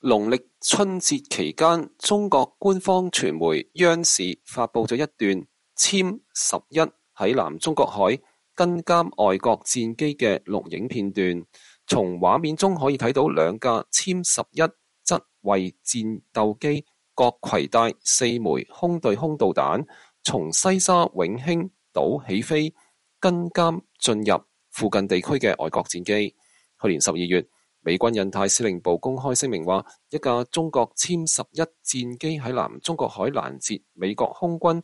農曆春節期間，中國官方傳媒央視發佈咗一段殲11喺南中國海跟監外國戰機嘅錄影片段。從畫面中可以睇到兩架殲11側衛戰鬥機各攜帶4枚空對空導彈，從西沙永興島起飛，跟監進入附近地區嘅外國戰機。去年12月，美軍印太司令部公開聲明話，一架中國殲11戰機喺南中國海攔截美國空軍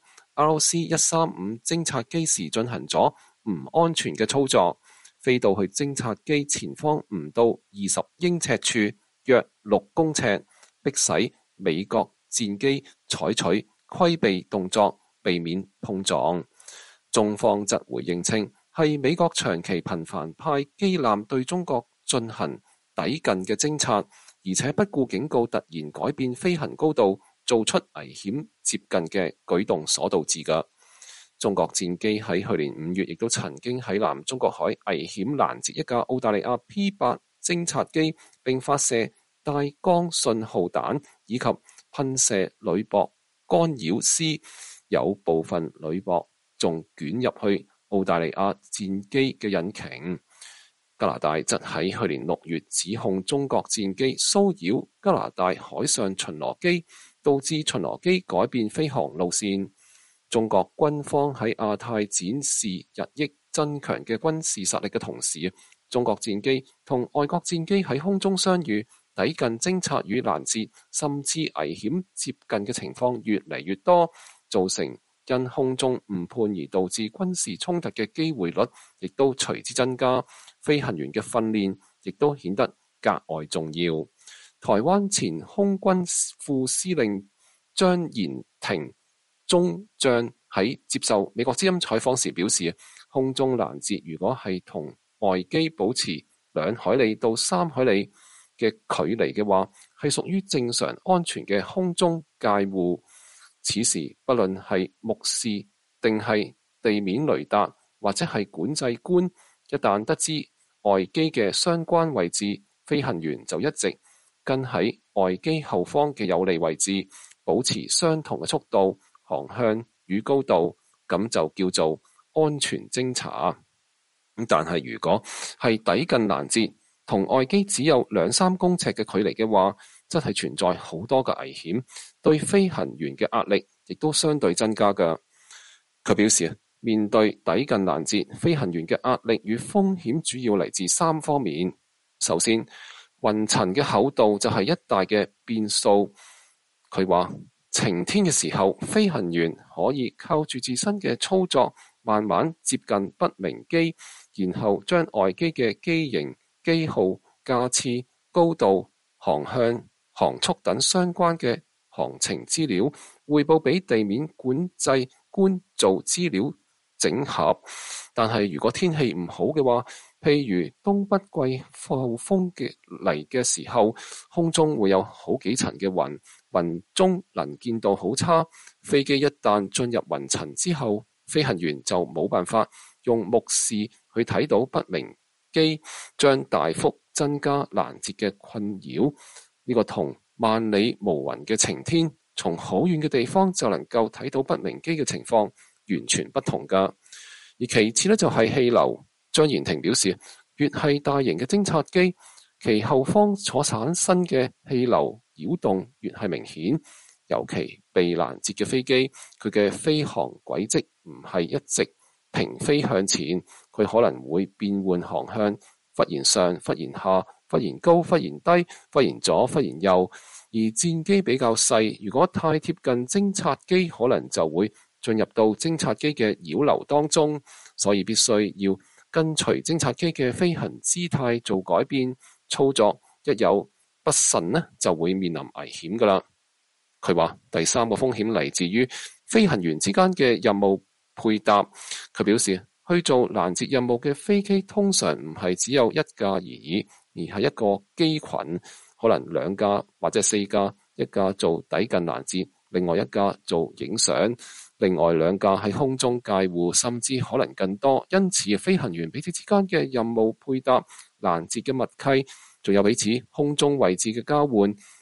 RC-135 偵察機時進行咗唔安全嘅操作，飛到去偵察機前方唔到20英尺處，約6公尺，迫使美國戰機採取規避動作，避免碰撞。中方則回應稱，係美國長期頻繁派機艦對中國進行抵近嘅偵察，而且不顧警告突然改變飛行高度，做出危險接近嘅舉動所導致嘅。中國戰機喺去年5月亦都曾經喺南中國海危險攔截一架澳大利亞 P8 偵察機，並發射帶光信號彈以及噴射鋁箔干擾絲，有部分鋁箔仲捲入去澳大利亞戰機嘅引擎。加拿大則喺去年6月指控中國戰機騷擾加拿大海上巡邏機，導致巡邏機改變飛行路線。中國軍方喺亞太展示日益增強嘅軍事實力嘅同時，中國戰機同外國戰機喺空中相遇、抵近偵察與攔截，甚至危險接近嘅情況越嚟越多，造成因空中誤判而導致軍事衝突嘅機會率亦都隨之增加。飛行員嘅訓練亦都顯得格外重要。台灣前空軍副司令張延廷中將喺接受美國之音採訪時表示，空中攔截如果係同外機保持2海里到3海里嘅距離嘅話，係屬於正常安全嘅空中戒護。此時不論係目視定係地面雷達或者係管制官，一旦得知外機嘅相關位置，飛行員就一直跟喺外機後方嘅有利位置，保持相同嘅速度、航向與高度，咁就叫做安全偵察。但係如果係抵近攔截，同外機只有2-3公尺嘅距離嘅話，真係存在好多嘅危險，對飛行員嘅壓力亦都相對增加㗎。佢表示，面對抵近攔截，飛行員嘅壓力與風險主要嚟自3方面。首先，雲層嘅厚度就係一大嘅變數。佢話，晴天嘅時候，飛行員可以靠住自身嘅操作，慢慢接近不明機，然後將外機嘅機型、機號、架次、高度、航向、航速等相關嘅航程資料匯報俾地面管制官做資料整合。但係如果天氣唔好嘅話，譬如東北季候風嘅嚟嘅時候，空中會有好幾層嘅雲，雲中能見度好差。飛機一旦進入雲層之後，飛行員就冇辦法用目視去睇到不明機，將大幅增加攔截嘅困擾。呢個同萬里無雲嘅晴天，從好遠嘅地方就能夠睇到不明機嘅情況完全不同㗎。而其次呢，就係氣流。張延廷表示，越係大型嘅偵察機，其後方所產生嘅氣流擾動越係明顯。尤其被攔截嘅飛機，佢嘅飛行軌跡唔係一直平飛向前，佢可能會變換航向，忽然上，忽然下，忽然高，忽然低，忽然左，忽然右。而戰機比較細，如果太貼近偵察機，可能就會進入到偵察機嘅擾流當中，所以必須要跟隨偵察機嘅飛行姿態做改變操作，一有不慎呢，就會面臨危險㗎喇。佢話第3個風險嚟自於飛行員之間嘅任務配搭。佢表示，去做攔截任務嘅飛機通常唔係只有1架而已，而係一個機群，可能2架或者4架，一架做抵近攔截，另外一架做影相，另外2架喺空中戒護，甚至可能更多。因此，飛行員彼此之間嘅任務配搭、攔截嘅默契，仲有彼此空中位置嘅交換，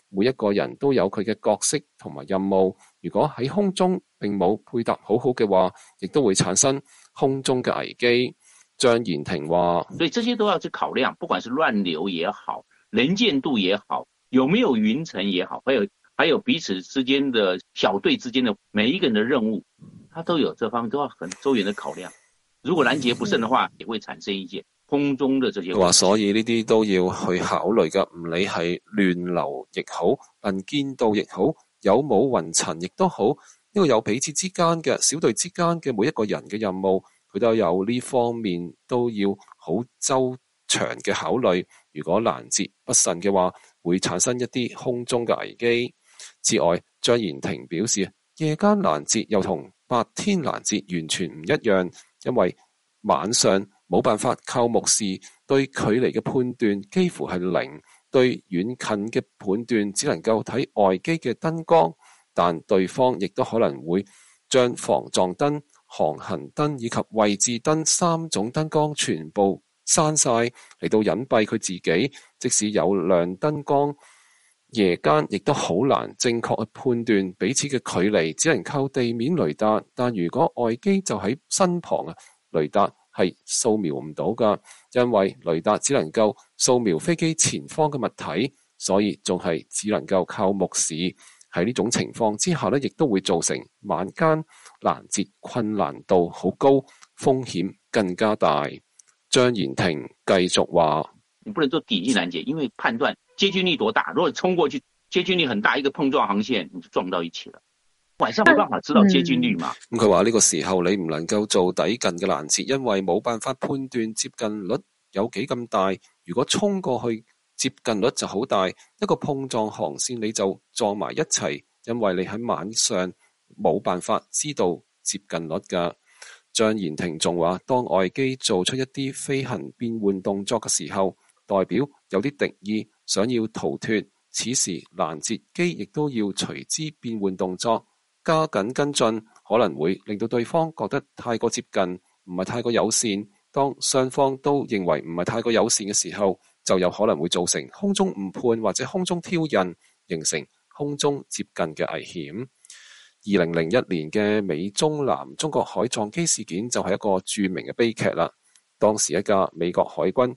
每一個人都有佢嘅角色同埋任務，如果喺空中並冇配搭好好嘅話，亦都會產生空中嘅危機。張延廷話： 所以這些都要去考量，不管是亂流也好，能見度也好，有沒有雲層也好，還有彼此之間的小隊之間的每一個人的任務，它都有這方面都要很周延的考量。如果攔截不慎的話，也會產生一些空中的這些。 話所以呢啲都要去考慮㗎，唔理係亂流亦好，能見度亦好，有冇雲層亦都好，呢個有彼此之間嘅小隊之間嘅每一個人嘅任務，佢都有呢方面都要好周詳嘅考慮。如果攔截不慎嘅話，會產生一啲空中嘅危機。之外，張延廷表示，夜間攔截又同白天攔截完全唔一樣，因為晚上冇辦法靠目視，對距離嘅判斷幾乎係零，對遠近嘅判斷只能夠睇外機嘅燈光，但對方亦都可能會將防撞燈、航行燈以及位置燈3種燈光全部閂晒嚟到隱蔽佢自己。即使有亮燈光，夜間亦都好難正確去判斷彼此嘅距離，只能靠地面雷達。但如果外機就喺身旁啊，雷達係掃描唔到㗎，因為雷達只能夠掃描飛機前方嘅物體，所以仲係只能夠靠目視。喺呢種情況之下呢，亦都會造成晚間攔截困難度好高，風險更加大。張延廷繼續話： 你不能做抵近攔截，因為判斷接近率多大，如果衝過去接近率很大，一個碰撞航線你就撞到一起了。晚上冇辦法知道接近率嘛。 佢話呢個時候你唔能夠做抵近嘅攔截，因為冇辦法判斷接近率有幾咁大。如果衝過去接近率就好大，一個碰撞航線你就撞埋一齊，因為你喺晚上冇辦法知道接近率㗎。張延廷仲話，當外機做出一啲飛行變換動作嘅時候，代表有啲敵意，想要逃脫，此時攔截機亦都要隨之變換動作，加緊跟進，可能會令到對方覺得太過接近，唔係太過友善。當雙方都認為唔係太過友善嘅時候，就有可能會造成空中誤判或者空中挑釁，形成空中接近嘅危險。2001年嘅美中南中國海撞機事件就係一個著名嘅悲劇啦。當時一架美國海軍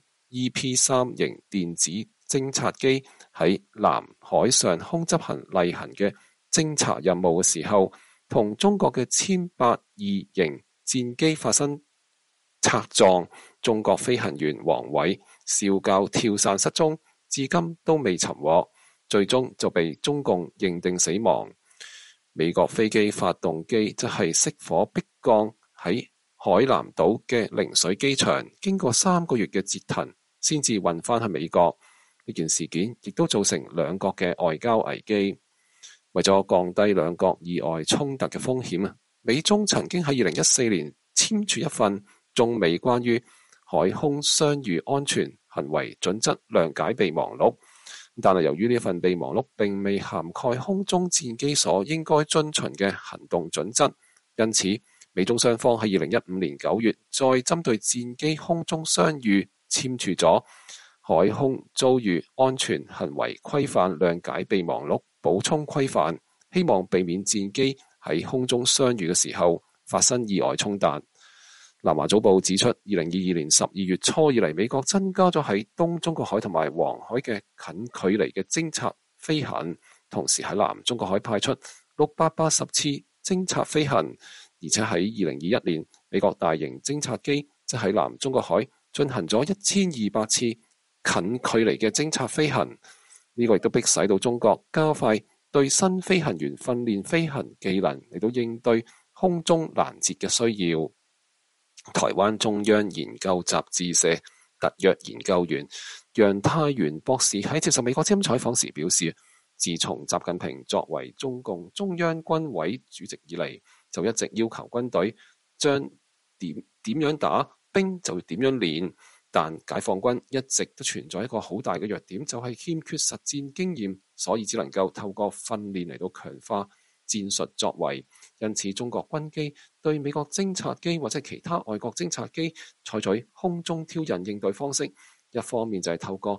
EP-3 型電子偵察機喺南海上空執行例行嘅偵察任務嘅時候，同中國嘅殲8-2型戰機發生擦撞，中國飛行員王偉少校跳傘失蹤，至今都未尋獲，最終就被中共認定死亡。美國飛機發動機則係熄火迫降喺海南島嘅陵水機場，經過3個月嘅折騰，先至運返去美國。呢件事件亦都造成兩國嘅外交危機。為咗降低兩國意外衝突嘅風險，美中曾經喺2014年簽署一份中美關於海空相遇安全行為準則諒解備忘錄。但係由於呢份備忘錄並未涵蓋空中戰機所應該遵循嘅行動準則，因此美中雙方喺2015年9月再針對戰機空中相遇簽署咗海空遭遇安全行為規範諒解備忘錄補充規範，希望避免戰機喺空中相遇嘅時候發生意外衝突。南華早報指出，2022年12月初以嚟，美國增加咗喺東中國海同埋黃海嘅近距離嘅偵察飛行，同時喺南中國海派出680次偵察飛行，而且喺2021年，美國大型偵察機即喺南中國海進行咗1200次近距離嘅偵察飛行。呢個亦都迫使到中國加快對新飛行員訓練飛行技能嚟到應對空中攔截嘅需要。台灣中央研究雜誌社特約研究員楊泰元博士喺接受美國之音採訪時表示，自從習近平作為中共中央軍委主席以嚟，就一直要求軍隊將點樣打兵就點樣練，但解放軍一直都存在一個好大嘅弱點，就係欠缺實戰經驗，所以只能夠透過訓練嚟到強化戰術作為。因此中國軍機對美國偵察機或者其他外國偵察機採取空中挑釁應對方式，一方面就係透過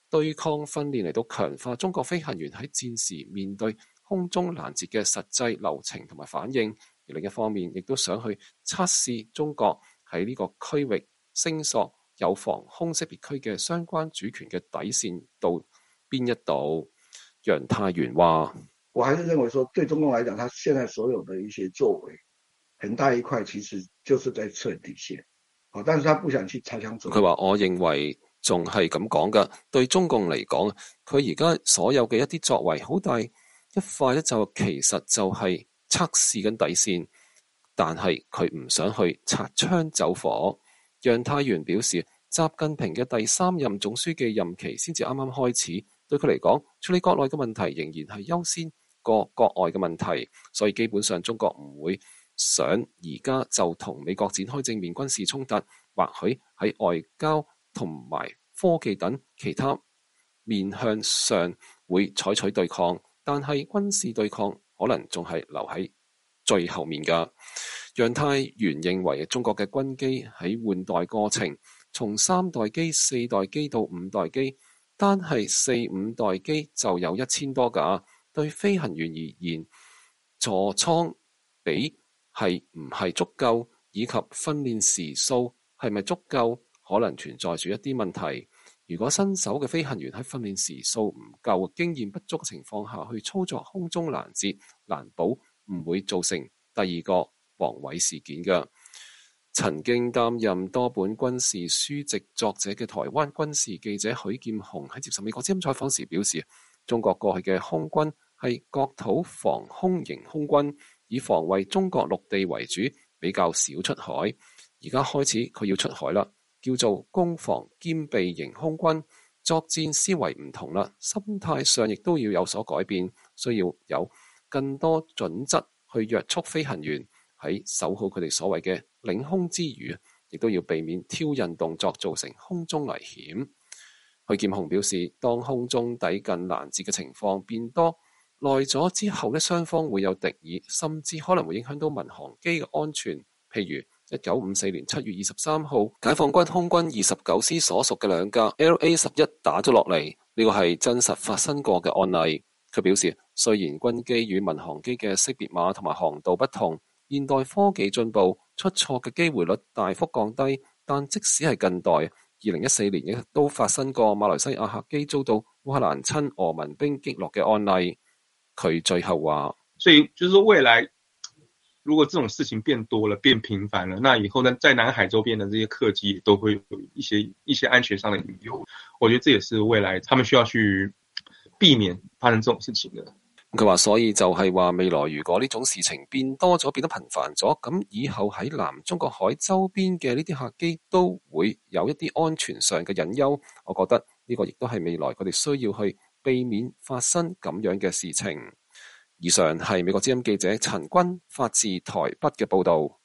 對抗訓練嚟到強化中國飛行員喺戰時面對空中攔截嘅實際流程同埋反應，而另一方面亦都想去測試中國喺呢個區域聲索有防空識別區嘅相關主權嘅底線到邊一度。楊太元話： 我還是認為說，對中共來講，他現在所有的一些作為，很大一塊其實就是在測底線，但是他不想去擦槍走火。 佢話：我認為仲係咁講㗎，對中共嚟講，佢而家所有嘅一啲作為，好大一塊咧，就其實就係測試緊底線，但係佢唔想去擦槍走火。楊太元表示，習近平嘅第3任總書記任期先至啱啱開始，對佢嚟講，處理國內嘅問題仍然係優先過國外嘅問題，所以基本上中國唔會想而家就同美國展開正面軍事衝突，或許喺外交同埋科技等其他面向上會採取對抗，但係軍事對抗可能仲係留喺最後面㗎。楊太元認為中國嘅軍機喺換代過程，從3代機、4代機到5代機，單係4、5代機就有1000多架，對飛行員而言，座艙比係唔係足夠，以及訓練時數係咪足夠，可能存在住一啲問題。如果新手嘅飛行員喺訓練時數唔夠、經驗不足嘅情況下去操作空中攔截，難保唔會造成第二個王偉事件嘅。曾經擔任多本軍事書籍作者嘅台灣軍事記者許劍雄喺接受美國之音採訪時表示，中國過去嘅空軍係國土防空型空軍，以防衛中國陸地為主，比較少出海。而家開始佢要出海啦，叫做攻防兼備型空軍，作戰思維唔同啦，心態上亦都要有所改變，需要有更多準則去約束飛行員，喺守好佢哋所謂嘅領空之餘，亦都要避免挑釁動作造成空中危險。許劍雄表示，當空中抵近攔截嘅情況變多，耐咗之後咧，雙方會有敵意，甚至可能會影響到民航機嘅安全。譬如1954年7月23號，解放軍空軍29師所屬嘅2架 LA-11打咗落嚟，呢個係真實發生過嘅案例。佢表示，雖然軍機與民航機嘅識別碼同埋航道不同，現代科技進步，出錯嘅機會率大幅降低，但即使係近代，2014年亦都發生過馬來西亞客機遭到烏克蘭親俄民兵擊落嘅案例。佢最後話： 所以就是說未來如果這種事情變多了、變頻繁了，那以後呢，在南海周邊的這些客機都會有一些安全上的隱憂。我覺得這也是未來他們需要去避免發生這種事情的。 佢話，所以就係話未來如果呢種事情變多咗、變得頻繁咗，咁以後喺南中國海周邊嘅呢啲客機都會有一啲安全上嘅隱憂。我覺得呢個亦都係未來佢哋需要去避免發生咁樣嘅事情。以上係美國之音記者陳君發自台北嘅報導。